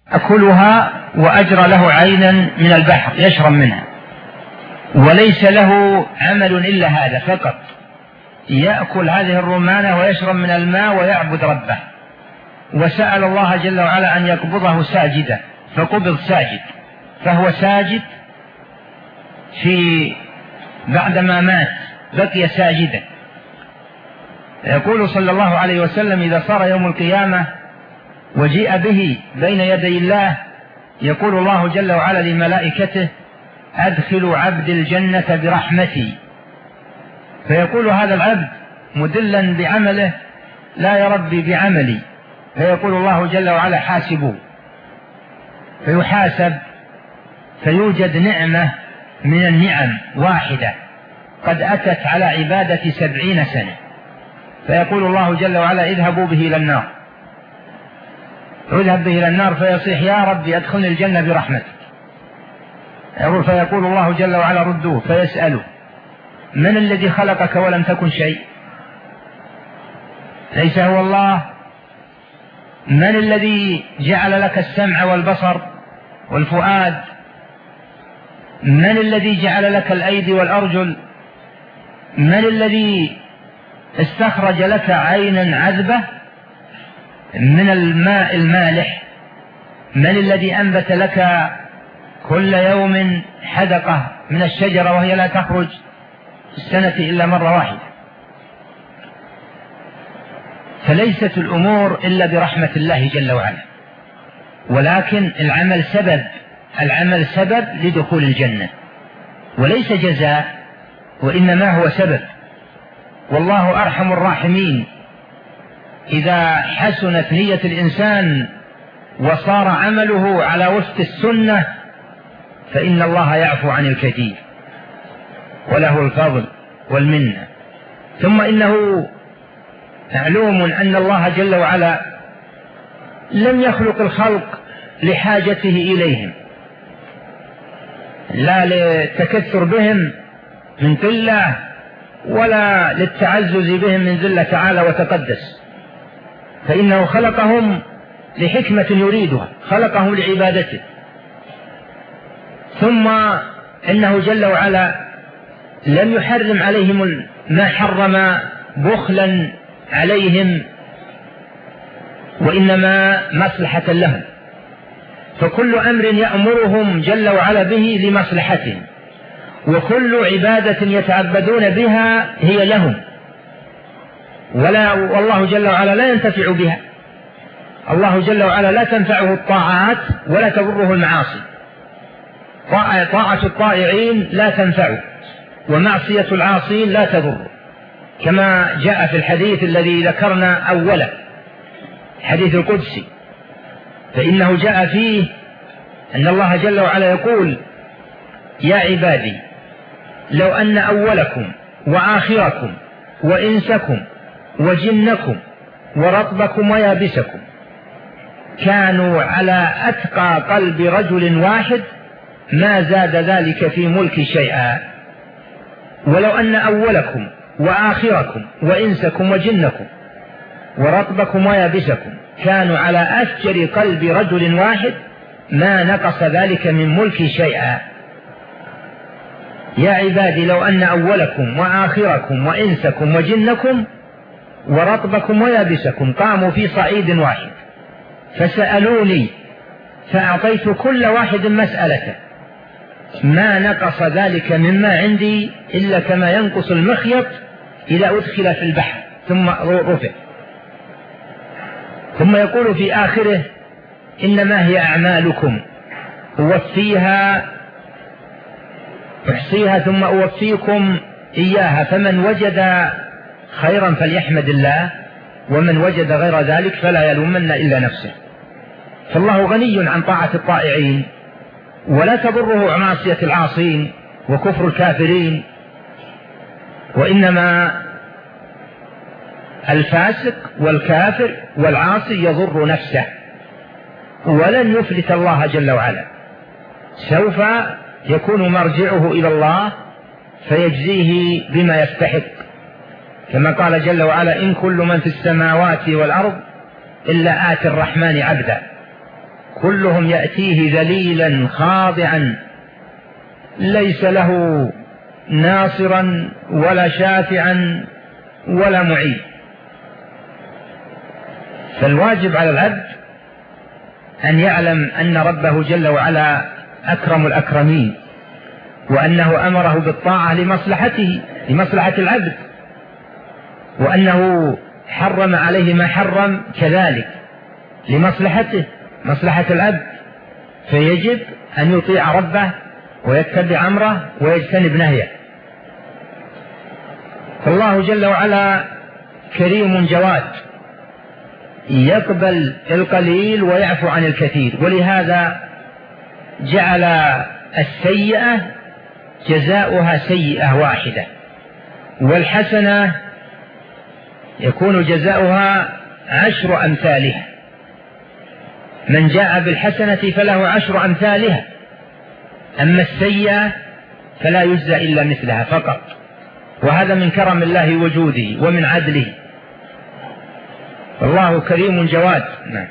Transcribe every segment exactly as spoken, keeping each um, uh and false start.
يأكلها وأجرى له عينا من البحر يشرب منها، وليس له عمل إلا هذا فقط، يأكل هذه الرمانة ويشرب من الماء ويعبد ربه. وسأل الله جل وعلا أن يقبضه ساجدا فقبض ساجد، فهو ساجد في بعدما مات بقي ساجدا. يقول صلى الله عليه وسلم: إذا صار يوم القيامة وجيء به بين يدي الله يقول الله جل وعلا لملائكته: أدخلوا عبد الجنة برحمتي. فيقول هذا العبد مدلا بعمله: لا يا ربي بعملي. فيقول الله جل وعلا: حاسبوه. فيحاسب، فيوجد نعمة من النعم واحدة قد أتت على عبادة سبعين سنة، فيقول الله جل وعلا: اذهبوا به إلى النار. اذهب به إلى النار فيصيح: يا ربي أدخلني الجنة برحمتك. يقول فيقول الله جل وعلا: ردوه. فيسأله: من الذي خلقك ولم تكن شيء؟ ليس هو الله؟ من الذي جعل لك السمع والبصر والفؤاد؟ من الذي جعل لك الأيدي والأرجل؟ من الذي استخرج لك عينا عذبة من الماء المالح؟ من الذي أنبت لك كل يوم حدقة من الشجرة وهي لا تخرج في السنة إلا مرة واحدة؟ فليست الأمور إلا برحمة الله جل وعلا، ولكن العمل سبب، العمل سبب لدخول الجنة وليس جزاء، وإنما هو سبب. والله أرحم الراحمين. إذا حسنت نية الإنسان وصار عمله على وفق السنة فإن الله يعفو عن الكثير وله الفضل والمنة. ثم إنه معلوم أن الله جل وعلا لم يخلق الخلق لحاجته إليهم، لا للتكثر بهم من قلة ولا للتعزز بهم من ذل تعالى وتقدس، فإنه خلقهم لحكمة يريدها، خلقهم لعبادته. ثم إنه جل وعلا لم يحرم عليهم ما حرم بخلا عليهم، وإنما مصلحة لهم. فكل أمر يأمرهم جل وعلا به لمصلحتهم، وكل عبادة يتعبدون بها هي لهم، ولا والله جل وعلا لا ينتفع بها. الله جل وعلا لا تنفعه الطاعات ولا تضره المعاصي. طاعة الطائعين لا تنفعه، ومعصية العاصين لا تضره، كما جاء في الحديث الذي ذكرنا أولا، حديث القدسي، فإنه جاء فيه أن الله جل وعلا يقول: يا عبادي لو أن أولكم وآخركم وإنسكم وجنكم ورطبكم ويابسكم كانوا على أتقى قلب رجل واحد ما زاد ذلك في ملك شيئا، ولو أن أولكم وآخركم وإنسكم وجنكم ورطبكم ويابسكم كانوا على أفجر قلب رجل واحد ما نقص ذلك من ملك شيئا. يا عبادي لو أن أولكم وآخركم وإنسكم وجنكم ورطبكم ويابسكم قاموا في صعيد واحد فسألوني فأعطيت كل واحد مسألته ما نقص ذلك مما عندي إلا كما ينقص المخيط إذا أدخل في البحر ثم رفع. ثم يقول في آخره: إنما هي أعمالكم أوفيها أحصيها ثم أوفيكم إياها، فمن وجد خيرا فليحمد الله، ومن وجد غير ذلك فلا يلومن إلا نفسه. فالله غني عن طاعة الطائعين، ولا تضره معصية العاصين وكفر الكافرين، وإنما الفاسق والكافر والعاصي يضر نفسه، ولن يفلت الله جل وعلا. سوف يكون مرجعه إلى الله فيجزيه بما يستحق، كما قال جل وعلا: إن كل من في السماوات والأرض إلا آتي الرحمن عبدا. كلهم يأتيه ذليلا خاضعا ليس له ناصرا ولا شافعا ولا معين. فالواجب على العبد أن يعلم أن ربه جل وعلا أكرم الأكرمين، وأنه أمره بالطاعة لمصلحته لمصلحة العبد، وأنه حرم عليه ما حرم كذلك لمصلحته مصلحة العبد، فيجب أن يطيع ربه ويتبع أمره ويجتنب نهيه. فالله جل وعلا كريم جواد يقبل القليل ويعفو عن الكثير، ولهذا جعل السيئة جزاؤها سيئة واحدة، والحسنة يكون جزاؤها عشر أمثالها. من جاء بالحسنة فله عشر أمثالها، أما السيئة فلا يجزى إلا مثلها فقط، وهذا من كرم الله وجوده ومن عدله. الله كريم جواد. نعم.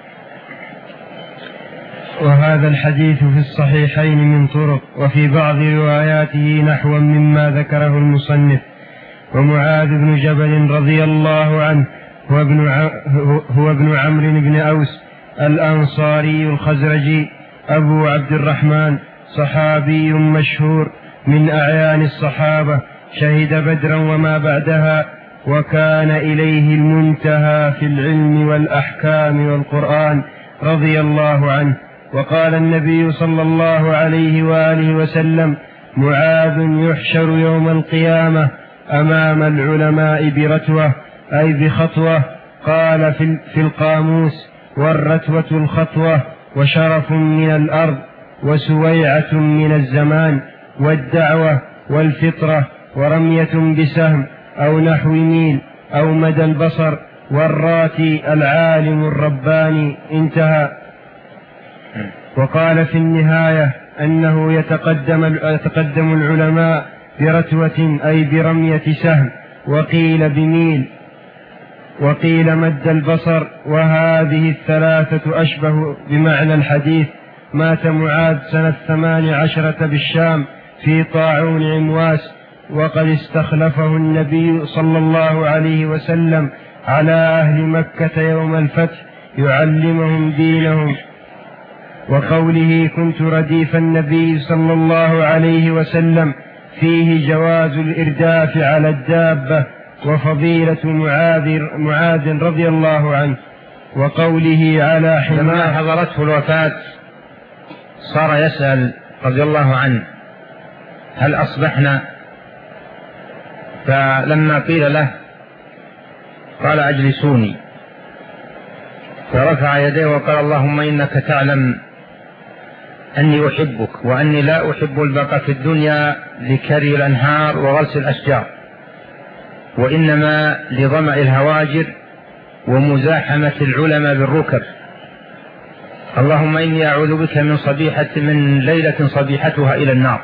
وهذا الحديث في الصحيحين من طرق، وفي بعض رواياته نحو مما ذكره المصنف. ومعاذ بن جبل رضي الله عنه هو ابن, هو ابن عمرو بن أوس الأنصاري الخزرجي أبو عبد الرحمن، صحابي مشهور من أعيان الصحابة، شهد بدرا وما بعدها، وكان إليه المنتهى في العلم والأحكام والقرآن رضي الله عنه. وقال النبي صلى الله عليه وآله وسلم: معاذ يحشر يوم القيامة أمام العلماء برتوة، أي بخطوة. قال في القاموس: والرتوة الخطوة، وشرف من الأرض، وسويعة من الزمان، والدعوة، والفطرة، ورمية بسهم أو نحو ميل أو مدى البصر، والراتي العالم الرباني. انتهى. وقال في النهاية أنه يتقدم, يتقدم العلماء برتوة أي برمية سهم، وقيل بميل، وقيل مد البصر، وهذه الثلاثة أشبه بمعنى الحديث. مات معاذ سنة ثمان عشرة بالشام في طاعون عمواس، وقد استخلفه النبي صلى الله عليه وسلم على أهل مكة يوم الفتح يعلمهم دينهم. وقوله: كنت رديف النبي صلى الله عليه وسلم، فيه جواز الإرداف على الدابة وفضيلة معاذ, معاذ رضي الله عنه. وقوله: على حمار. لما حضرته الوفاة صار يسأل رضي الله عنه: هل أصبحنا؟ فلما قيل له قال: أجلسوني. فرفع يديه وقال: اللهم إنك تعلم أني أحبك، وأني لا أحب البقاء في الدنيا لكري الأنهار وغرس الأشجار، وإنما لظمأ الهواجر ومزاحمة العلماء بالركب. اللهم إني أعوذ بك من صبيحة من ليلة صبيحتها إلى النار.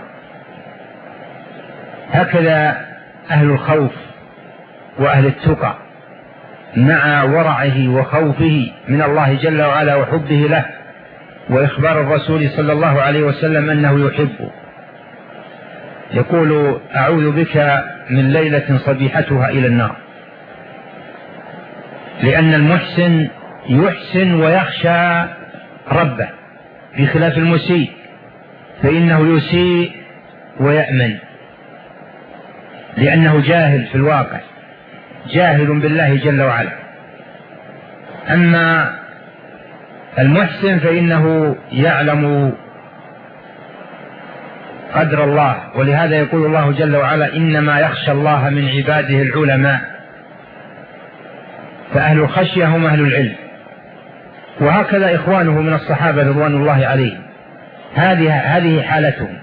هكذا أهل الخوف وأهل التقى مع ورعه وخوفه من الله جل وعلا وحبه له، وإخبار الرسول صلى الله عليه وسلم أنه يحبه، يقول: أعوذ بك من ليلة صبيحتها إلى النار. لأن المحسن يحسن ويخشى ربه، بخلاف المسيء فإنه يسيء ويأمن، لأنه جاهل في الواقع، جاهل بالله جل وعلا. أما المحسن فإنه يعلم قدر الله، ولهذا يقول الله جل وعلا: إنما يخشى الله من عباده العلماء. فأهل الخشية هم أهل العلم، وهكذا إخوانه من الصحابة رضوان الله عليهم، هذه هذه حالتهم.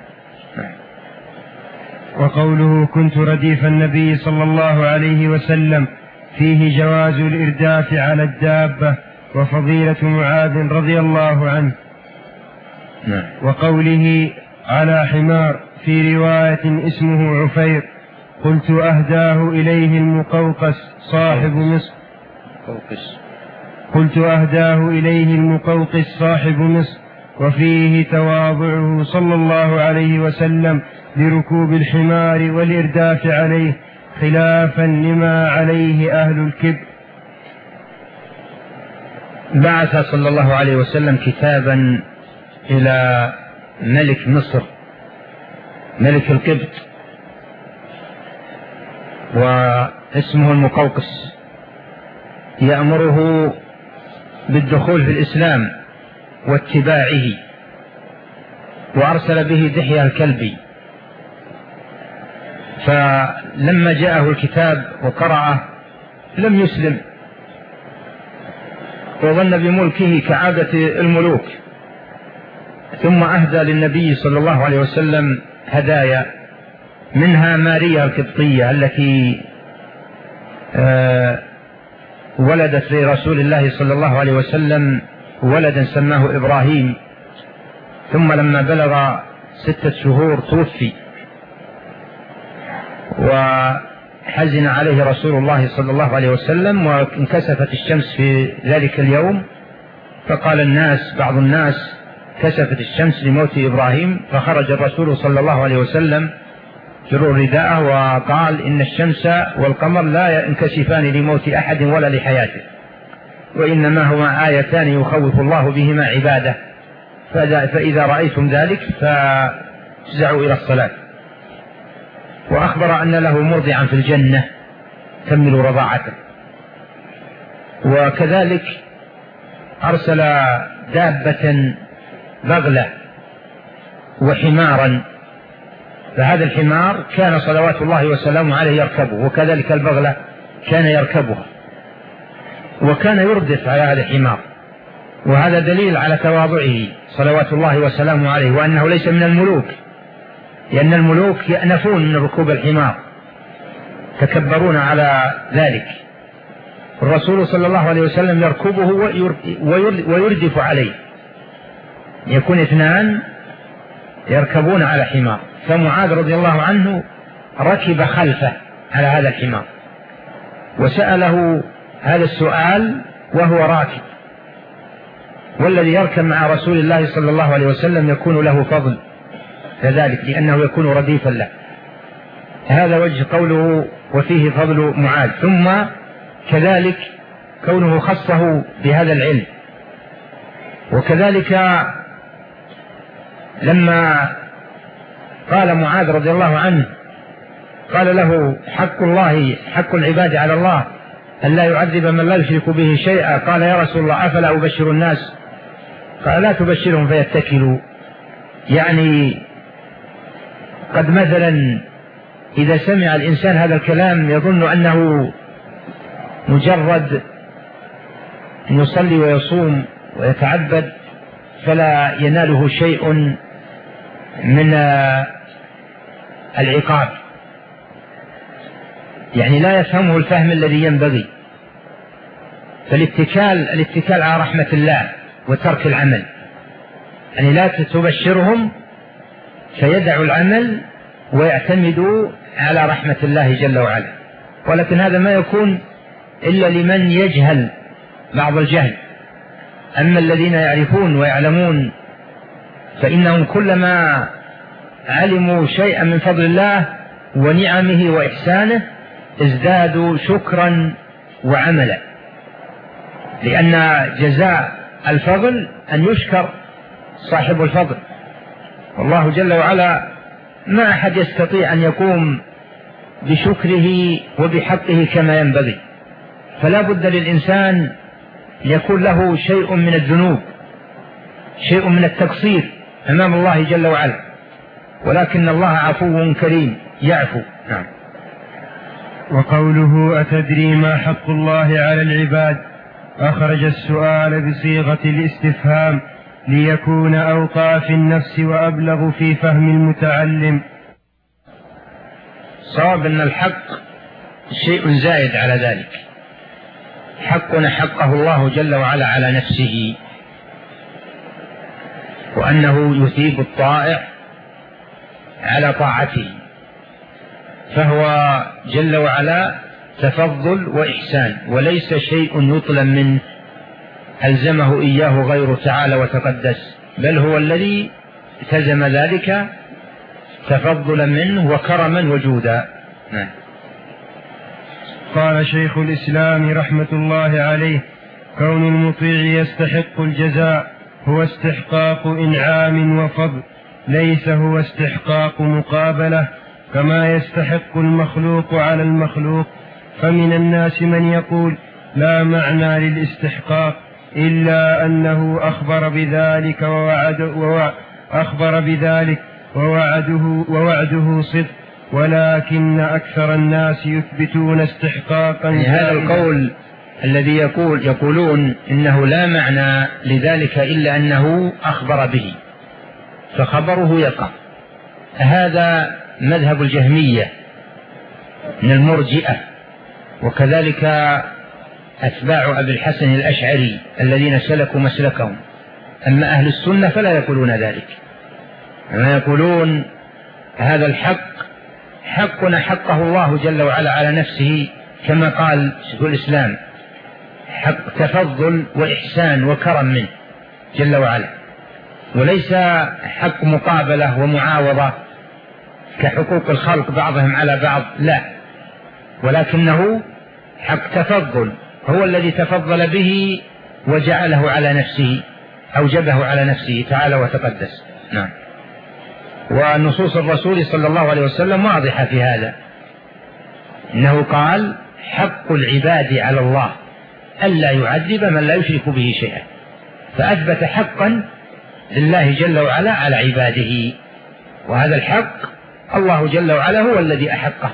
وقوله: كنت رديف النبي صلى الله عليه وسلم، فيه جواز الإرداف على الدابة وفضيلة معاذ رضي الله عنه. نعم. وقوله: على حمار، في رواية اسمه عفير، قلت: أهداه إليه المقوقس صاحب مصر. قلت أهداه إليه المقوقس صاحب مصر، وفيه تواضعه صلى الله عليه وسلم لركوب الحمار والإرداف عليه، خلافا لما عليه أهل الكبر. بعث صلى الله عليه وسلم كتابا إلى ملك مصر ملك القبط، واسمه المقوقس، يأمره بالدخول في الإسلام واتباعه، وأرسل به دحية الكلبي. فلما جاءه الكتاب وقرأه لم يسلم، وظن بملكه كعادة الملوك، ثم أهدى للنبي صلى الله عليه وسلم هدايا، منها ماريا القبطية التي ولدت لرسول الله صلى الله عليه وسلم ولدا سماه إبراهيم، ثم لما بلغ ستة شهور توفي، وحزن عليه رسول الله صلى الله عليه وسلم، وانكسفت الشمس في ذلك اليوم، فقال الناس بعض الناس كسفت الشمس لموت إبراهيم، فخرج الرسول صلى الله عليه وسلم جرور رداءه وقال إن الشمس والقمر لا ينكسفان لموت أحد ولا لحياته، وإنما هما آيتان يخوف الله بهما عباده، فإذا رأيتم ذلك فافزعوا إلى الصلاة. وأخبر أن له مرضعا في الجنة كملوا رضاعته. وكذلك أرسل دابة بغلة وحمارا، فهذا الحمار كان صلوات الله وسلامه عليه يركبه، وكذلك البغلة كان يركبها، وكان يردف على هذا الحمار، وهذا دليل على تواضعه صلوات الله وسلامه عليه، وأنه ليس من الملوك، لأن الملوك يأنفون من ركوب الحمار، تكبرون على ذلك. الرسول صلى الله عليه وسلم يركبه ويردف عليه، يكون اثنان يركبون على حمار، فمعاذ رضي الله عنه ركب خلفه على هذا الحمار، وسأله هذا السؤال وهو راكب. والذي يركب مع رسول الله صلى الله عليه وسلم يكون له فضل كذلك، لأنه يكون رديفا له. هذا وجه قوله وفيه فضل معاذ. ثم كذلك كونه خصه بهذا العلم. وكذلك لما قال معاذ رضي الله عنه قال له حق الله حق العباد على الله أن لا يعذب من لا يشرك به شيئا، قال يا رسول الله أفلا أبشر الناس؟ قال لا تبشرهم فيتكلوا. يعني قد مثلا إذا سمع الإنسان هذا الكلام يظن أنه مجرد أن يصلي ويصوم ويتعبد فلا يناله شيء من العقاب، يعني لا يفهمه الفهم الذي ينبغي. فالاتكال الاتكال على رحمة الله وترك العمل، يعني لا تبشرهم فيدعوا العمل ويعتمدوا على رحمة الله جل وعلا. ولكن هذا ما يكون إلا لمن يجهل بعض الجهل. أما الذين يعرفون ويعلمون فإنهم كلما علموا شيئا من فضل الله ونعمه وإحسانه ازدادوا شكرا وعملا، لأن جزاء الفضل أن يشكر صاحب الفضل. والله جل وعلا ما أحد يستطيع أن يقوم بشكره وبحقه كما ينبغي، فلا بد للإنسان يكون له شيء من الذنوب، شيء من التقصير أمام الله جل وعلا، ولكن الله عفو كريم يعفو. نعم. وقوله أتدري ما حق الله على العباد أخرج السؤال بصيغة الاستفهام ليكون أوقع في النفس وأبلغ في فهم المتعلم. صواب أن الحق شيء زائد على ذلك، حق حقه الله جل وعلا على نفسه، وأنه يثيب الطائع على طاعته، فهو جل وعلا تفضل وإحسان وليس شيء يطلب منه ألزمه إياه غير تعالى وتقدس، بل هو الذي التزم ذلك تفضلا منه وكرما وجودا. نعم. قال شيخ الإسلام رحمة الله عليه: كون المطيع يستحق الجزاء هو استحقاق إنعام وفضل، ليس هو استحقاق مقابلة كما يستحق المخلوق على المخلوق. فمن الناس من يقول لا معنى للاستحقاق إلا أنه أخبر بذلك ووعد أخبر بذلك ووعده, ووعده صدق، ولكن أكثر الناس يثبتون استحقاقا. يعني هذا القول الذي يقول يقولون إنه لا معنى لذلك إلا أنه أخبر به فخبره يقع، هذا مذهب الجهمية من المرجئة، وكذلك أتباع أبي الحسن الأشعري الذين سلكوا مسلكهم. أما أهل السنة فلا يقولون ذلك، أما يقولون هذا الحق حقنا حقه الله جل وعلا على نفسه، كما قال شيخ الإسلام: حق تفضل وإحسان وكرم منه جل وعلا، وليس حق مقابلة ومعاوضة كحقوق الخلق بعضهم على بعض، لا، ولكنه حق تفضل، هو الذي تفضل به وجعله على نفسه، أوجبه على نفسه تعالى وتقدس. نعم. ونصوص الرسول صلى الله عليه وسلم واضحة في هذا، إنه قال: حق العباد على الله ألا يعذب من لا يشرك به شيئا، فأثبت حقا لله جل وعلا على عباده، وهذا الحق الله جل وعلا هو الذي أحقه،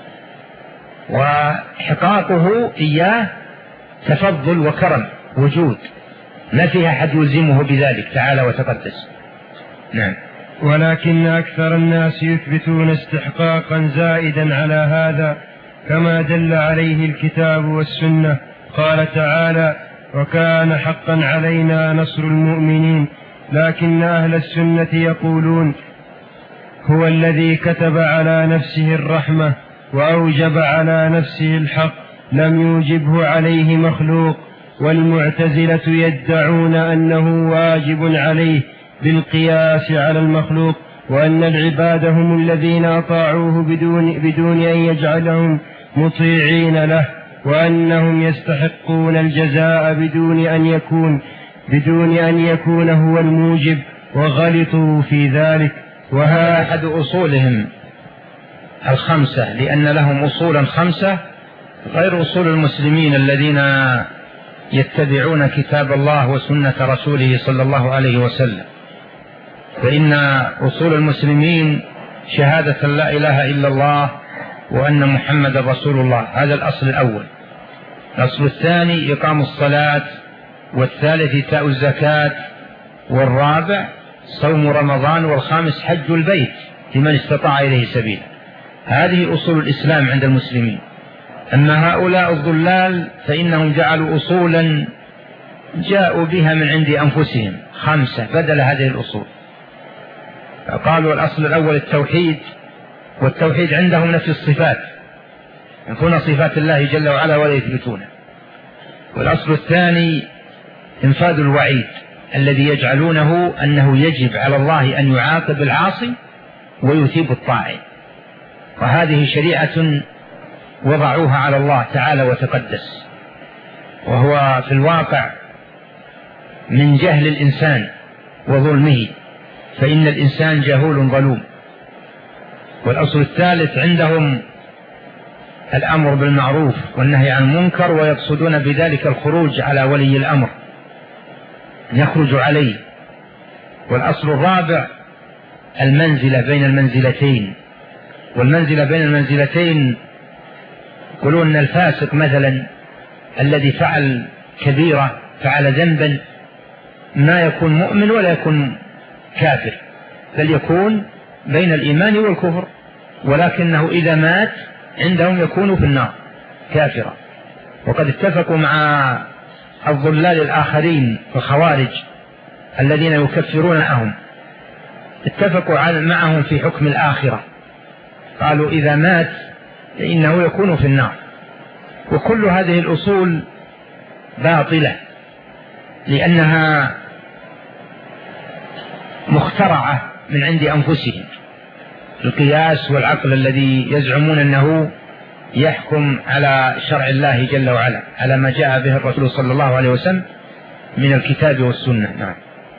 وحقاقه إياه تفضل وكرم وجود، ما فيها أحد يلزمه بذلك تعالى وتقدس. نعم. ولكن أكثر الناس يثبتون استحقاقا زائدا على هذا كما دل عليه الكتاب والسنة. قال تعالى: وكان حقا علينا نصر المؤمنين. لكن أهل السنة يقولون هو الذي كتب على نفسه الرحمة وأوجب على نفسه الحق، لم يوجبه عليه مخلوق. والمعتزلة يدعون أنه واجب عليه بالقياس على المخلوق، وأن العباد هم الذين أطاعوه بدون, بدون أن يجعلهم مطيعين له، وأنهم يستحقون الجزاء بدون أن يكون بدون أن يكون هو الموجب، وغلطوا في ذلك. وهذا أحد أصولهم الخمسة، لأن لهم أصولا خمسة غير أصول المسلمين الذين يتبعون كتاب الله وسنة رسوله صلى الله عليه وسلم. فإن أصول المسلمين شهادة لا إله إلا الله وأن محمد رسول الله، هذا الأصل الأول. الأصل الثاني إقام الصلاة، والثالث إيتاء الزكاة، والرابع صوم رمضان، والخامس حج البيت لمن استطاع إليه سبيلا. هذه أصول الإسلام عند المسلمين. أما هؤلاء الضلال فإنهم جعلوا أصولا جاءوا بها من عند أنفسهم خمسة بدل هذه الأصول. قالوا الأصل الأول التوحيد، والتوحيد عندهم نفي الصفات، ينفون صفات الله جل وعلا ولا يثبتونه. والأصل الثاني انفاذ الوعيد الذي يجعلونه أنه يجب على الله أن يعاقب العاصي ويثيب الطاعن، وهذه شريعة وضعوها على الله تعالى وتقدس، وهو في الواقع من جهل الإنسان وظلمه، فإن الإنسان جهول ظلوم. والأصل الثالث عندهم الأمر بالمعروف والنهي عن المنكر، ويقصدون بذلك الخروج على ولي الأمر، يخرج عليه. والأصل الرابع المنزلة بين المنزلتين، والمنزلة بين المنزلتين يقولون أن الفاسق مثلا الذي فعل كبيرة فعل ذنبا ما يكون مؤمن ولا يكون كافر، بل يكون بين الإيمان والكفر، ولكنه إذا مات عندهم يكون في النار كافرا. وقد اتفقوا مع الضلال الآخرين الخوارج الذين يكفرون معهم، اتفقوا معهم في حكم الآخرة، قالوا إذا مات فإنه يكون في النار. وكل هذه الأصول باطلة لأنها مخترعة من عند أنفسهم، القياس والعقل الذي يزعمون أنه يحكم على شرع الله جل وعلا، على ما جاء به الرسول صلى الله عليه وسلم من الكتاب والسنة. نعم.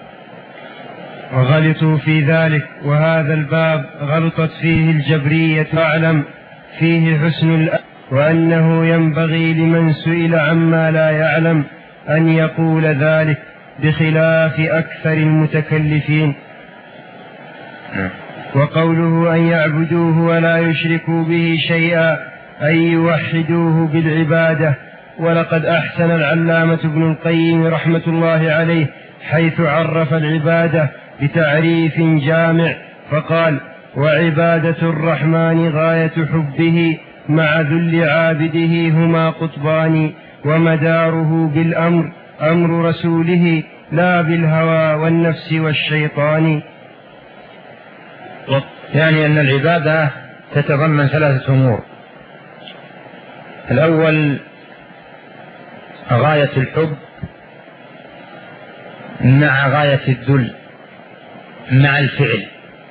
وغلطوا في ذلك، وهذا الباب غلطت فيه الجبرية، أعلم فيه حسن الأ... وأنه ينبغي لمن سئل عما لا يعلم أن يقول ذلك، بخلاف أكثر المتكلفين. وقوله أن يعبدوه ولا يشركوا به شيئا، أن يوحدوه بالعبادة. ولقد أحسن العلامة ابن القيم رحمة الله عليه حيث عرف العبادة بتعريف جامع فقال: وعبادة الرحمن غاية حبه مع ذل عابده هما قطبان، ومداره بالأمر أمر رسوله لا بالهوى والنفس والشيطان. يعني أن العبادة تتضمن ثلاثة أمور: الأول غاية الحب مع غاية الذل مع الفعل،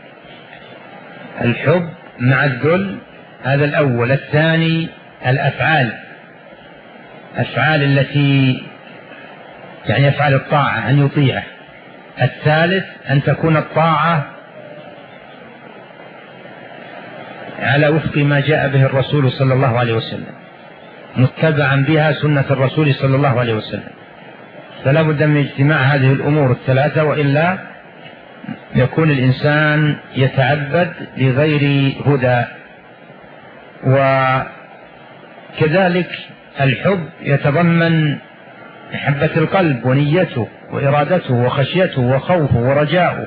الحب مع الذل هذا الأول. الثاني الأفعال، أفعال التي يعني أفعال الطاعة أن يطيعه. الثالث أن تكون الطاعة على وفق ما جاء به الرسول صلى الله عليه وسلم، متبعا بها سنة الرسول صلى الله عليه وسلم. فلا بد من اجتماع هذه الأمور الثلاثة، وإلا يكون الإنسان يتعبد لغير هدى. وكذلك الحب يتضمن محبة القلب ونيته وإرادته وخشيته وخوفه ورجاؤه،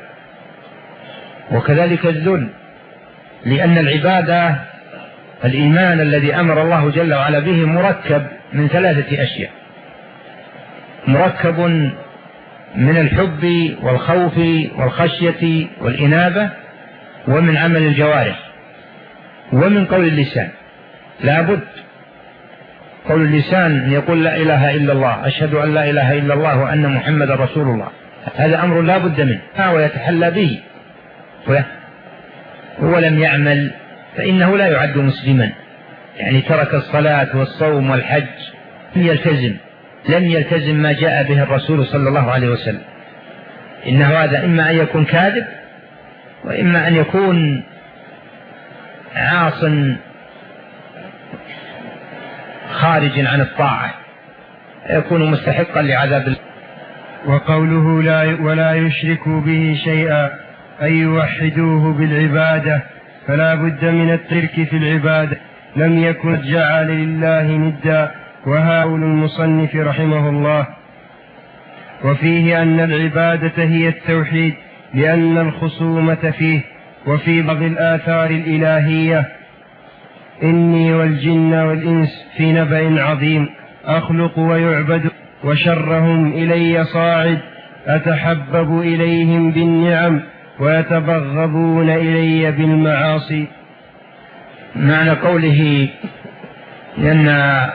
وكذلك الذل، لأن العبادة الإيمان الذي أمر الله جل وعلا به مركب من ثلاثة أشياء: مركب من الحب والخوف والخشية والإنابة، ومن عمل الجوارح، ومن قول اللسان. لا بد قول اللسان أن يقول لا إله إلا الله، أشهد أن لا إله إلا الله وأن محمد رسول الله، هذا أمر لا بد منه ويتحلى به. ولم يعمل فإنه لا يعد مسلما، يعني ترك الصلاة والصوم والحج، لم يلتزم لم يلتزم ما جاء به الرسول صلى الله عليه وسلم. إنه هذا إما أن يكون كاذب، وإما أن يكون عاص خارج عن الطاعة، يكون مستحقا لعذاب الله. وقوله لا ولا يشركوا به شيئا أن يوحدوه بالعبادة، فلا بد من الترك في العبادة، لم يكن جعل لله ندا، وها قول المصنف رحمه الله. وفيه أن العبادة هي التوحيد، لأن الخصومة فيه. وفي بعض الآثار الإلهية: إني والجن والإنس في نبأ عظيم، أخلق ويعبد، وشرهم إلي صاعد، أتحبب إليهم بالنعم ويتبغضون إلي بالمعاصي. معنى قوله لأن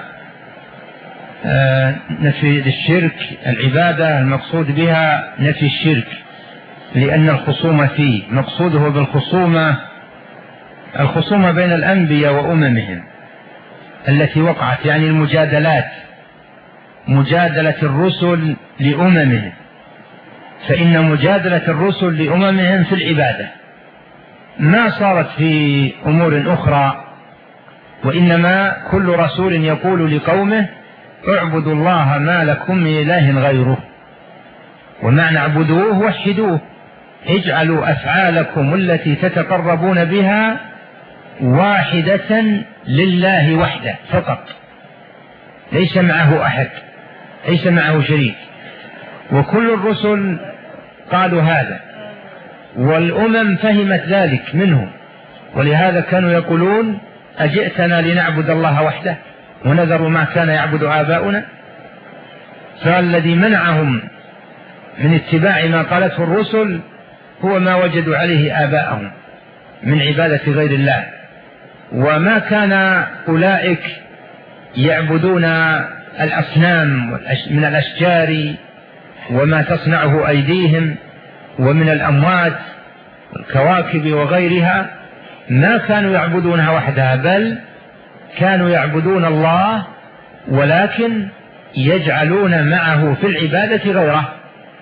نفي الشرك العبادة المقصود بها نفي الشرك، لأن الخصومة فيه. مقصوده بالخصومة الخصومة بين الأنبياء وأممهم التي وقعت، يعني المجادلات، مجادلة الرسل لأممهم، فإن مجادلة الرسل لأممهم في العبادة ما صارت في أمور أخرى، وإنما كل رسول يقول لقومه: اعبدوا الله ما لكم من إله غيره، ومعنى اعبدوه وحدوه، اجعلوا أفعالكم التي تتقربون بها واحدة لله وحده فقط، ليس معه أحد، ليس معه شريك. وكل الرسل قالوا هذا، والأمم فهمت ذلك منهم، ولهذا كانوا يقولون: أجئتنا لنعبد الله وحده ونذر ما كان يعبد آباؤنا؟ فالذي منعهم من اتباع ما قالته الرسل هو ما وجدوا عليه آباءهم من عبادة غير الله. وما كان أولئك يعبدون الأصنام من الأشجار وما تصنعه أيديهم ومن الأموات الكواكب وغيرها ما كانوا يعبدونها وحدها، بل كانوا يعبدون الله ولكن يجعلون معه في العبادة غيره.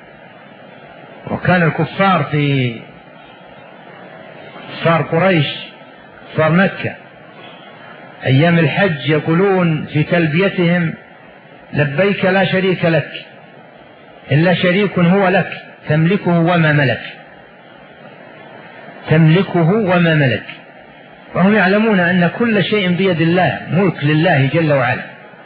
وكان الكفار في كفار قريش كفار مكة أيام الحج يقولون في تلبيتهم: لبيك لا شريك لك إلا شريك هو لك تملكه وما ملك، تملكه وما ملك. وهم يعلمون أن كل شيء بيد الله، ملك لله جل وعلا.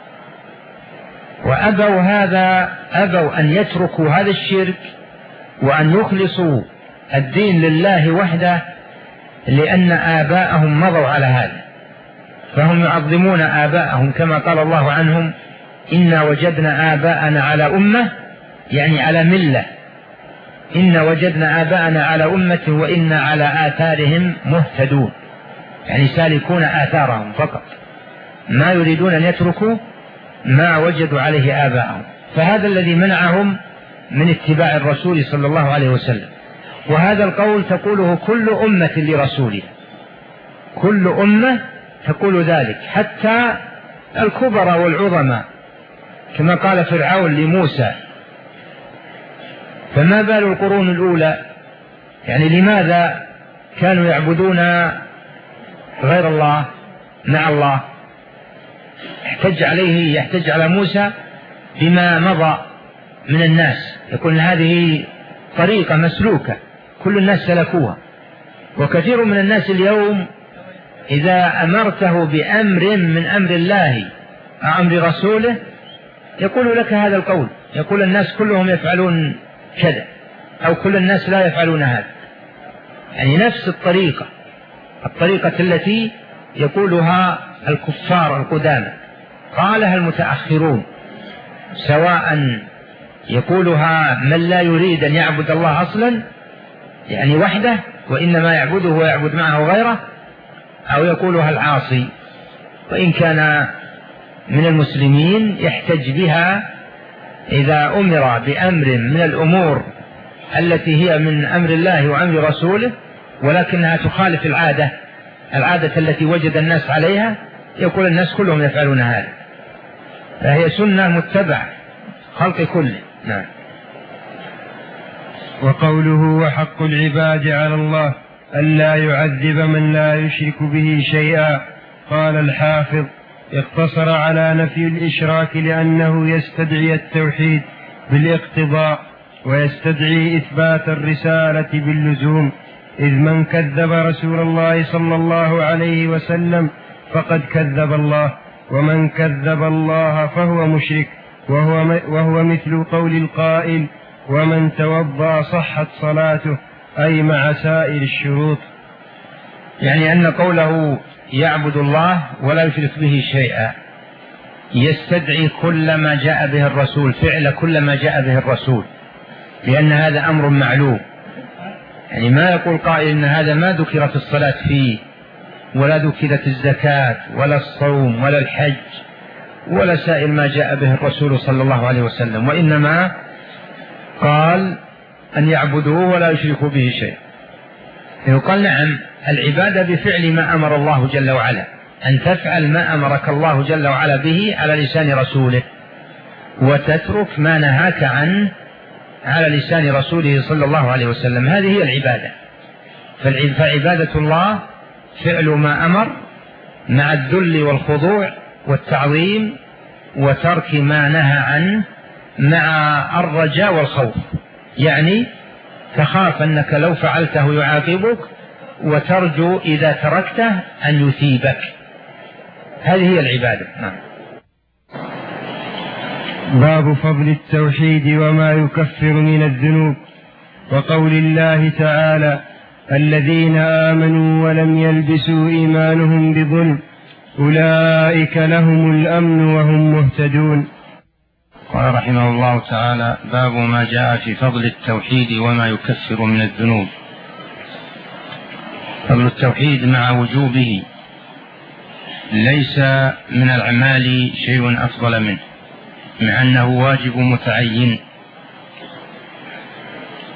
وأبوا هذا، أبوا أن يتركوا هذا الشرك وأن يخلصوا الدين لله وحده، لأن آباءهم مضوا على هذا، فهم يعظمون آباءهم كما قال الله عنهم: إنا وجدنا آباءنا على أمة، يعني على ملة. إنا وجدنا آباءنا على أمة وإنا على آثارهم مهتدون، يعني سالكون آثارهم فقط، ما يريدون أن يتركوا ما وجدوا عليه آباءهم. فهذا الذي منعهم من اتباع الرسول صلى الله عليه وسلم. وهذا القول تقوله كل أمة لرسولها، كل أمة تقول ذلك، حتى الكبرى والعظماء، كما قال فرعون لموسى: فما بال القرون الأولى، يعني لماذا كانوا يعبدون غير الله مع الله؟ يحتج عليه، يحتج على موسى بما مضى من الناس، يقول هذه طريقة مسلوكة كل الناس سلكوها. وكثير من الناس اليوم إذا أمرته بأمر من أمر الله أو أمر رسوله يقول لك هذا القول، يقول الناس كلهم يفعلون كذا، أو كل الناس لا يفعلون هذا، يعني نفس الطريقة، الطريقة التي يقولها الكفار القدامى قالها المتأخرون، سواء يقولها من لا يريد أن يعبد الله أصلا يعني وحده وإنما يعبده ويعبد معه غيره، أو يقولها العاصي وإن كان من المسلمين يحتج بها إذا أمر بأمر من الأمور التي هي من أمر الله وأمر رسوله ولكنها تخالف العادة العادة التي وجد الناس عليها، يقول الناس كلهم يفعلون هذا، فهي سنة متبعة خلق كله. نعم. وقوله: وحق العباد على الله ألا يعذب من لا يشرك به شيئا. قال الحافظ: اقتصر على نفي الإشراك لأنه يستدعي التوحيد بالاقتضاء ويستدعي إثبات الرسالة باللزوم، إذ من كذب رسول الله صلى الله عليه وسلم فقد كذب الله، ومن كذب الله فهو مشرك، وهو, وهو مثل قول القائل: ومن توضأ صحت صلاته، أي مع سائر الشروط. يعني أن قوله يعبد الله ولا يشرك به شيئا يستدعي كل ما جاء به الرسول، فعل كل ما جاء به الرسول، لأن هذا أمر معلوم. يعني ما يقول قائل إن هذا ما ذكرت الصلاة فيه ولا ذكرت الزكاة ولا الصوم ولا الحج ولا سائر ما جاء به الرسول صلى الله عليه وسلم، وإنما قال أن يعبدوه ولا يشركوا به شيء. يقال نعم، العبادة بفعل ما أمر الله جل وعلا، أن تفعل ما أمرك الله جل وعلا به على لسان رسوله، وتترك ما نهاك عنه على لسان رسوله صلى الله عليه وسلم، هذه هي العبادة. فعبادة الله فعل ما أمر مع الذل والخضوع والتعظيم، وترك ما نهى عنه مع الرجاء والخوف، يعني تخاف أنك لو فعلته يعاقبك، وترجو إذا تركته أن يثيبك. هذه هي العبادة. نعم. باب فضل التوحيد وما يكفر من الذنوب. وقول الله تعالى: الذين آمنوا ولم يلبسوا إيمانهم بظلم أولئك لهم الأمن وهم مهتدون. قال رحمه الله تعالى: باب ما جاء في فضل التوحيد وما يكفر من الذنوب. فضل التوحيد مع وجوبه ليس من الأعمال شيء أفضل منه، مع أنه واجب متعين،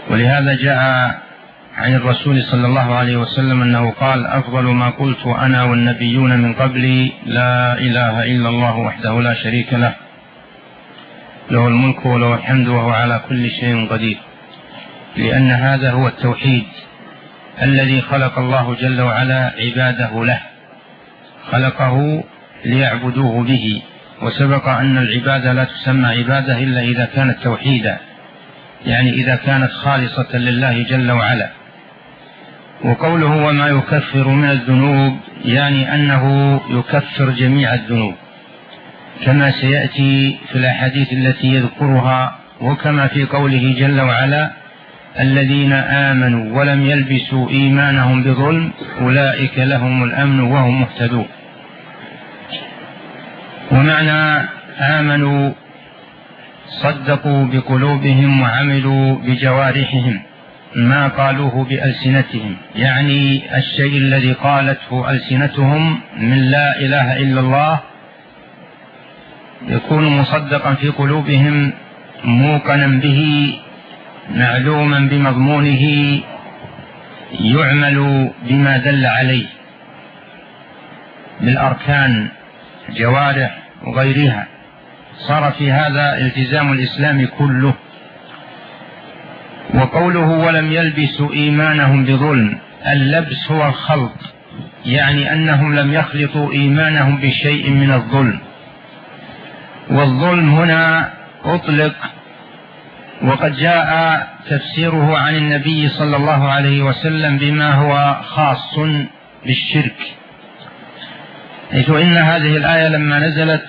ولهذا جاء عن الرسول صلى الله عليه وسلم أنه قال: أفضل ما قلت أنا والنبيون من قبلي لا إله إلا الله وحده لا شريك له، له الملك وله الحمد وهو على كل شيء قدير. لأن هذا هو التوحيد الذي خلق الله جل وعلا عباده له، خلقه ليعبدوه به. وسبق أن العبادة لا تسمى عبادة إلا إذا كانت توحيدا، يعني إذا كانت خالصة لله جل وعلا. وقوله وما يكفر من الذنوب يعني أنه يكفر جميع الذنوب، كما سيأتي في الأحاديث التي يذكرها، وكما في قوله جل وعلا: الذين آمنوا ولم يلبسوا إيمانهم بظلم أولئك لهم الأمن وهم مهتدون. ومعنى آمنوا صدقوا بقلوبهم وعملوا بجوارحهم ما قالوه بألسنتهم، يعني الشيء الذي قالته ألسنتهم من لا إله إلا الله يكون مصدقا في قلوبهم، موقنا به، معلوما بمضمونه، يعمل بما دل عليه بالأركان جوارح وغيرها. صار في هذا التزام الإسلام كله. وقوله ولم يلبسوا إيمانهم بظلم، اللبس هو الخلط، يعني أنهم لم يخلطوا إيمانهم بشيء من الظلم. والظلم هنا أطلق، وقد جاء تفسيره عن النبي صلى الله عليه وسلم بما هو خاص بالشرك، حيث إن هذه الآية لما نزلت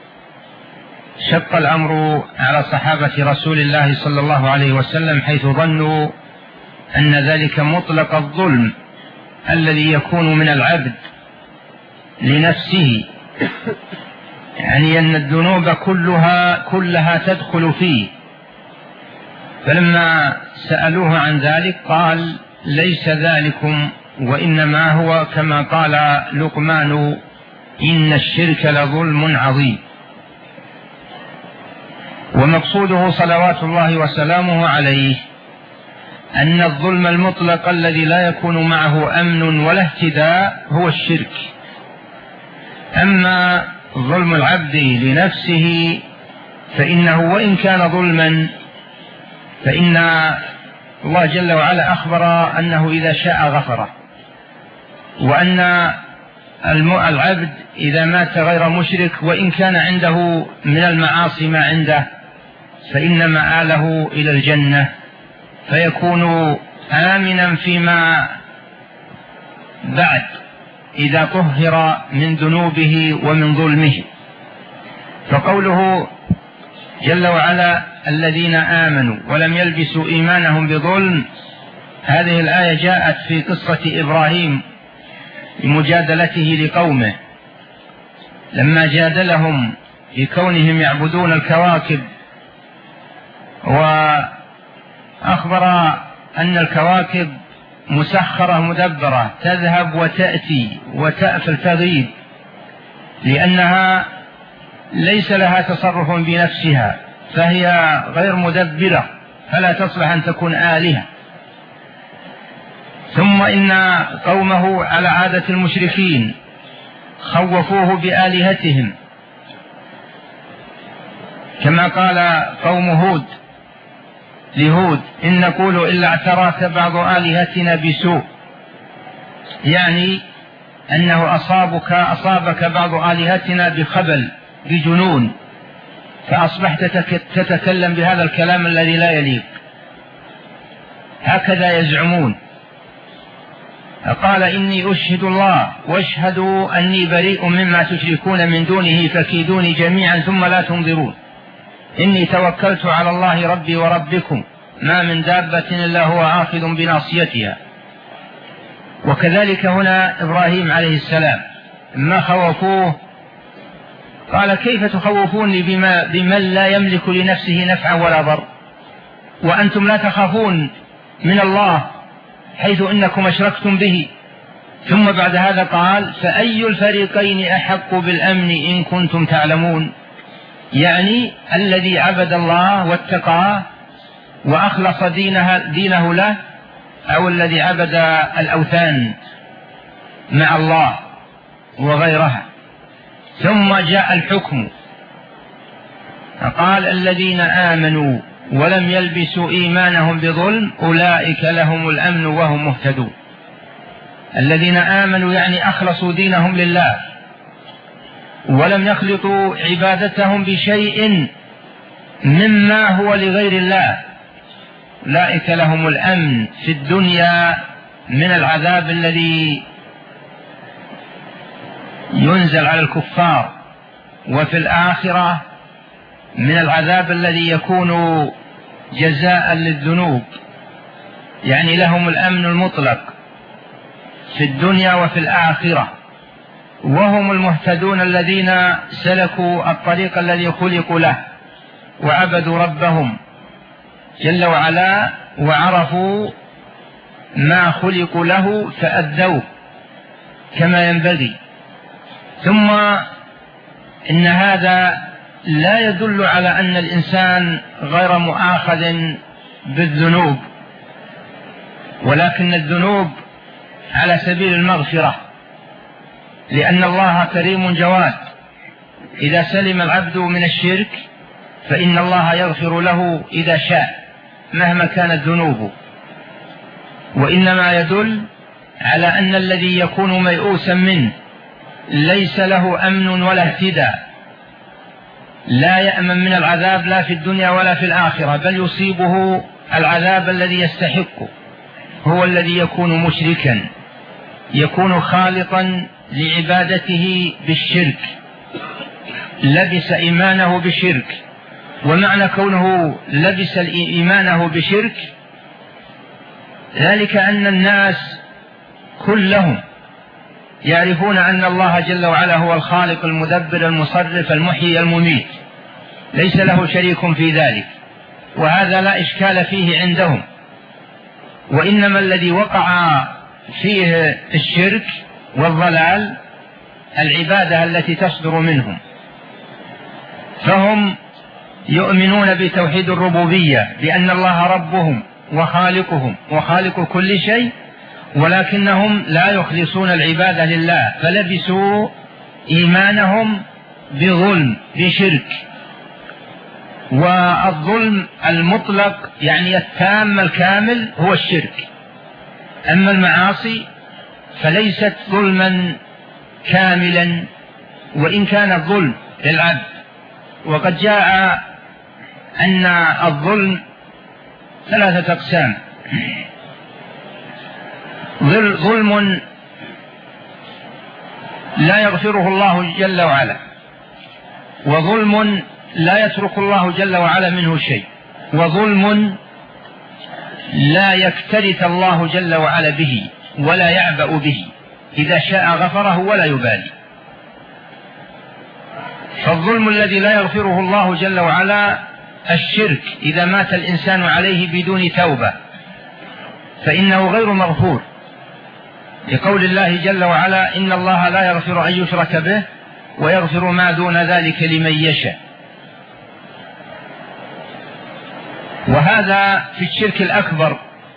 شق الأمر على صحابة رسول الله صلى الله عليه وسلم، حيث ظنوا أن ذلك مطلق الظلم الذي يكون من العبد لنفسه، يعني أن الذنوب كلها كلها تدخل فيه. فلما سألوه عن ذلك قال: ليس ذلكم، وإنما هو كما قال لقمان: إن الشرك لظلم عظيم. ومقصوده صلوات الله وسلامه عليه أن الظلم المطلق الذي لا يكون معه أمن ولا اهتداء هو الشرك. أما ظلم العبد لنفسه فإنه وإن كان ظلما فإن الله جل وعلا أخبر أنه إذا شاء غفره، وأن العبد إذا مات غير مشرك وإن كان عنده من المعاصي ما عنده فإن مآله إلى الجنة، فيكون آمنا فيما بعد إذا طهر من ذنوبه ومن ظلمه. فقوله جل وعلا: الذين آمنوا ولم يلبسوا إيمانهم بظلم، هذه الآية جاءت في قصة إبراهيم لمجادلته لقومه، لما جادلهم بكونهم يعبدون الكواكب، وأخبر أن الكواكب مسخرة مدبرة تذهب وتأتي وتأفل تغيب، لأنها ليس لها تصرف بنفسها، فهي غير مدبرة، فلا تصلح أن تكون آلهة. ثم إن قومه على عادة المشركين خوفوه بآلهتهم، كما قال قوم هود لهود: إن نقول إلا اعتراك بعض آلهتنا بسوء، يعني أنه أصابك, أصابك بعض آلهتنا بخبل بجنون، فأصبحت تتكلم بهذا الكلام الذي لا يليق. هكذا يزعمون. قال: إني أشهد الله واشهدوا أني بريء مما تشركون من دونه فكيدوني جميعا ثم لا تنظرون، إني توكلت على الله ربي وربكم ما من دابة إلا هو آخذ بناصيتها. وكذلك هنا إبراهيم عليه السلام ما خوفوه قال: كيف تخوفوني بما بمن لا يملك لنفسه نفعا ولا ضر، وأنتم لا تخافون من الله حيث إنكم أشركتم به. ثم بعد هذا قال: فأي الفريقين أحق بالأمن إن كنتم تعلمون، يعني الذي عبد الله واتقاه وأخلص دينها دينه له، أو الذي عبد الأوثان مع الله وغيرها. ثم جاء الحكم فقال الذين آمنوا ولم يلبسوا إيمانهم بظلم أولئك لهم الأمن وهم مهتدون. الذين آمنوا يعني أخلصوا دينهم لله ولم يخلطوا عبادتهم بشيء مما هو لغير الله، أولئك لهم الأمن في الدنيا من العذاب الذي ينزل على الكفار، وفي الآخرة من العذاب الذي يكون جزاء للذنوب، يعني لهم الأمن المطلق في الدنيا وفي الآخرة. وهم المهتدون الذين سلكوا الطريق الذي خلقوا له وعبدوا ربهم جل وعلا وعرفوا ما خلقوا له فأدوه كما ينبغي. ثم إن هذا لا يدل على أن الإنسان غير مؤاخذ بالذنوب، ولكن الذنوب على سبيل المغفرة، لأن الله كريم جواد. إذا سلم العبد من الشرك فإن الله يغفر له إذا شاء مهما كانت ذنوبه، وإنما يدل على أن الذي يكون ميؤوسا منه ليس له أمن ولا اهتداء، لا يأمن من العذاب لا في الدنيا ولا في الآخرة، بل يصيبه العذاب الذي يستحقه. هو الذي يكون مشركا، يكون خالطا لعبادته بالشرك، لبس إيمانه بشرك. ومعنى كونه لبس إيمانه بشرك ذلك أن الناس كلهم يعرفون أن الله جل وعلا هو الخالق المدبر المصرف المحيي المميت، ليس له شريك في ذلك، وهذا لا إشكال فيه عندهم. وإنما الذي وقع فيه الشرك والضلال العبادة التي تصدر منهم، فهم يؤمنون بتوحيد الربوبية بأن الله ربهم وخالقهم وخالق كل شيء، ولكنهم لا يخلصون العبادة لله، فلبسوا إيمانهم بظلم بشرك. والظلم المطلق يعني التام الكامل هو الشرك، أما المعاصي فليست ظلما كاملا وإن كان الظلم للعبد. وقد جاء أن الظلم ثلاثة أقسام: ظلم لا يغفره الله جل وعلا، وظلم لا يترك الله جل وعلا منه شيء، وظلم لا يكترث الله جل وعلا به ولا يعبأ به، إذا شاء غفره ولا يبالي. فالظلم الذي لا يغفره الله جل وعلا الشرك، إذا مات الإنسان عليه بدون توبة فإنه غير مغفور، لقول الله جل وعلا: إن الله لا يغفر أن يشرك به ويغفر ما دون ذلك لمن يشاء. وهذا في الشرك الأكبر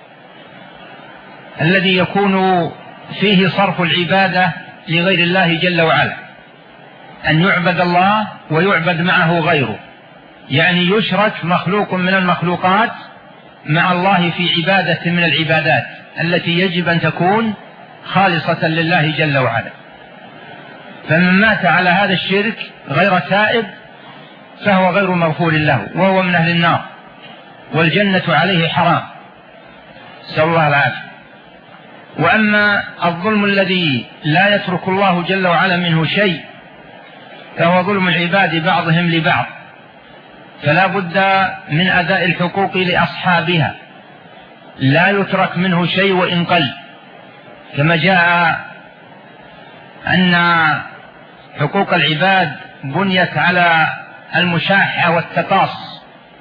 الذي يكون فيه صرف العبادة لغير الله جل وعلا، أن يعبد الله ويعبد معه غيره، يعني يشرك مخلوق من المخلوقات مع الله في عبادة من العبادات التي يجب أن تكون خالصة لله جل وعلا. فمن مات على هذا الشرك غير تائب فهو غير مغفور له، وهو من أهل النار، والجنة عليه حرام، نسأل الله العافية. وأما الظلم الذي لا يترك الله جل وعلا منه شيء فهو ظلم العباد بعضهم لبعض، فلا بد من أداء الحقوق لأصحابها، لا يترك منه شيء وإن قل، كما جاء أن حقوق العباد بنيت على المشاحة والتقاص.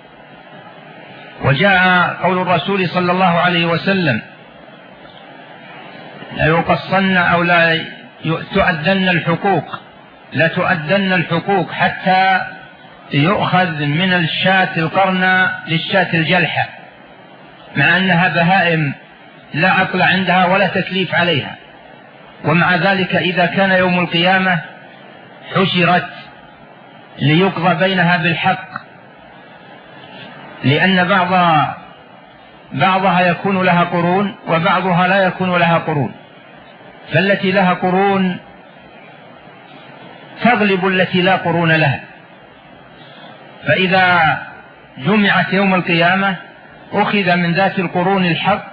وجاء قول الرسول صلى الله عليه وسلم: لا يقصن أو لا تؤدن الحقوق، لا تؤدن الحقوق حتى يؤخذ من الشاة القرن للشاة الجلحة، مع أنها بهائم لا عقل عندها ولا تكليف عليها، ومع ذلك إذا كان يوم القيامة حشرت ليقضى بينها بالحق، لأن بعض بعضها يكون لها قرون وبعضها لا يكون لها قرون، فالتي لها قرون تغلب التي لا قرون لها، فإذا جمعت يوم القيامة أخذ من ذات القرون الحق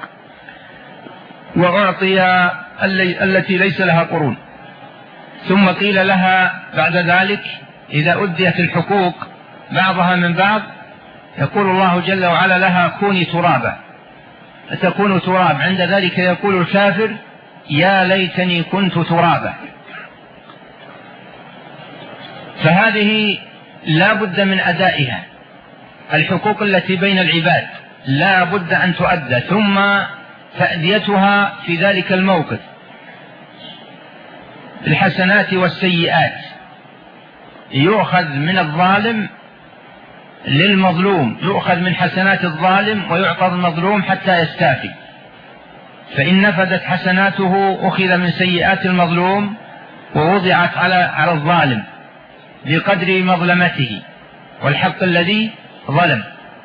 وأعطي التي ليس لها قرون. ثم قيل لها بعد ذلك إذا أديت الحقوق بعضها من بعض يقول الله جل وعلا لها كوني ترابا، فتكون تراب. عند ذلك يقول الكافر يا ليتني كنت ترابا. فهذه لا بد من أدائها، الحقوق التي بين العباد لا بد أن تؤدى، ثم تأديتها في ذلك الموقف الحسنات والسيئات، يؤخذ من الظالم للمظلوم، يؤخذ من حسنات الظالم ويعطى المظلوم حتى يستافي، فإن نفذت حسناته أخذ من سيئات المظلوم ووضعت على على الظالم بقدر مظلمته والحق الذي ظلم.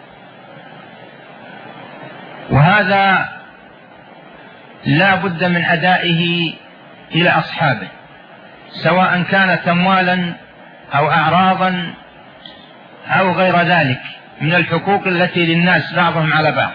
وهذا لا بد من أدائه إلى أصحابه، سواء كانت أموالا أو أعراضا أو غير ذلك من الحقوق التي للناس بعضهم على بعض.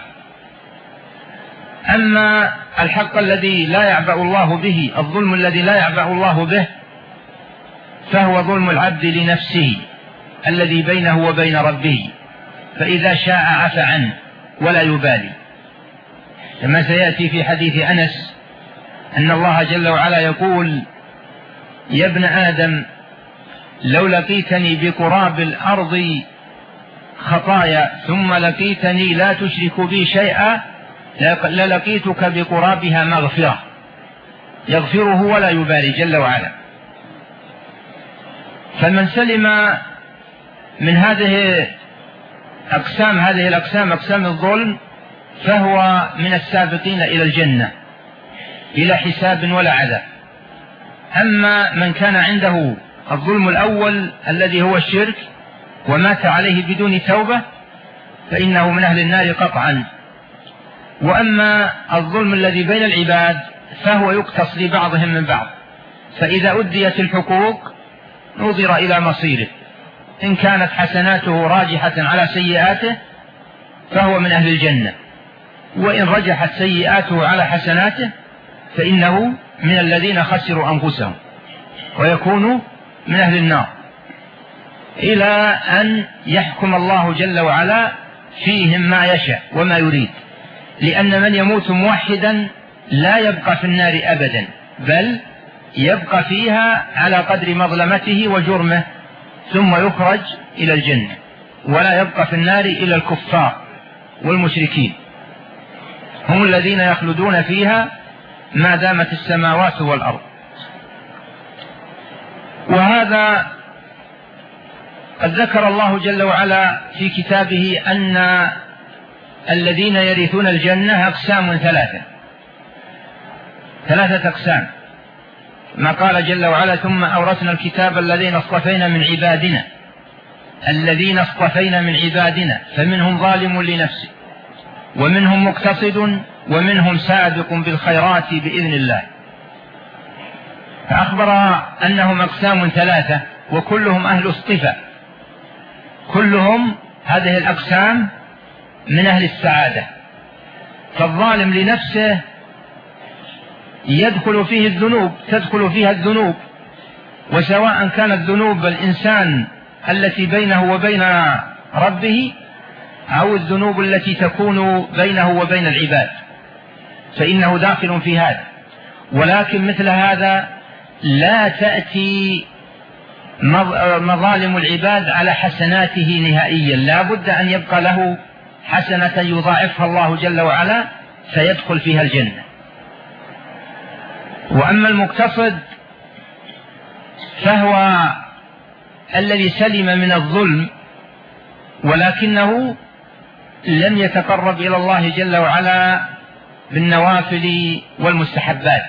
أما الحق الذي لا يعبأ الله به، الظلم الذي لا يعبأ الله به، فهو ظلم العبد لنفسه الذي بينه وبين ربه، فإذا شاء عفى عنه ولا يبالي، كما سيأتي في حديث أنس أن الله جل وعلا يقول يا ابن آدم لو لقيتني بقراب الأرض خطايا ثم لقيتني لا تشرك بي شيئا للقيتك بقرابها مغفرة، يغفره ولا يبالي جل وعلا. فمن سلم من هذه أقسام هذه الأقسام أقسام الظلم فهو من السابقين إلى الجنة إلى حساب ولا عذاب. أما من كان عنده الظلم الأول الذي هو الشرك ومات عليه بدون توبة فإنه من أهل النار قطعا. وأما الظلم الذي بين العباد فهو يقتص لبعضهم من بعض، فإذا أديت الحقوق نظر إلى مصيره، إن كانت حسناته راجحة على سيئاته فهو من أهل الجنة، وإن رجحت سيئاته على حسناته فإنه من الذين خسروا أنفسهم ويكون من أهل النار، إلى أن يحكم الله جل وعلا فيهم ما يشاء وما يريد. لأن من يموت موحدا لا يبقى في النار أبدا، بل يبقى فيها على قدر مظلمته وجرمه، ثم يخرج إلى الجنة، ولا يبقى في النار إلا الكفار والمشركين، هم الذين يخلدون فيها ما دامت السماوات والأرض. وهذا قد ذكر الله جل وعلا في كتابه أن الذين يرثون الجنة أقسام ثلاثة ثلاثة أقسام، ما قال جل وعلا ثم أورثنا الكتاب الذين اصطفينا من عبادنا الذين اصطفينا من عبادنا فمنهم ظالم لنفسه ومنهم مقتصد ومنهم سابق بالخيرات بإذن الله. فأخبر أنهم أقسام ثلاثة وكلهم أهل اصطفاء، كلهم هذه الأقسام من أهل السعادة. فالظالم لنفسه يدخل فيه الذنوب تدخل فيها الذنوب، وسواء كانت ذنوب الإنسان التي بينه وبين ربه أو الذنوب التي تكون بينه وبين العباد فإنه داخل في هذا. ولكن مثل هذا لا تأتي مظالم العباد على حسناته نهائيا، لا بد أن يبقى له حسنة يضاعفها الله جل وعلا فيدخل فيها الجنة. وأما المقتصد فهو الذي سلم من الظلم ولكنه لم يتقرب إلى الله جل وعلا بالنوافل والمستحبات.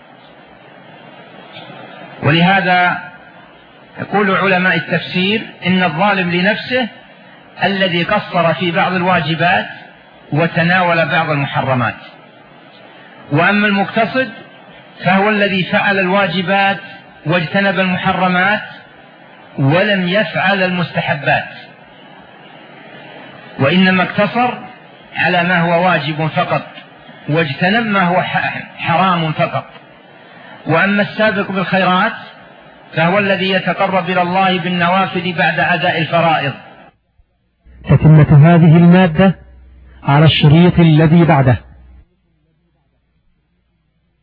ولهذا يقول علماء التفسير إن الظالم لنفسه الذي قصر في بعض الواجبات وتناول بعض المحرمات، وأما المقتصد فهو الذي فعل الواجبات واجتنب المحرمات ولم يفعل المستحبات، وإنما اقتصر على ما هو واجب فقط واجتنب ما هو حرام فقط. وأما السابق بالخيرات فهو الذي يتقرب إلى الله بالنوافل بعد أداء الفرائض. تتمة هذه المادة على الشريط الذي بعده.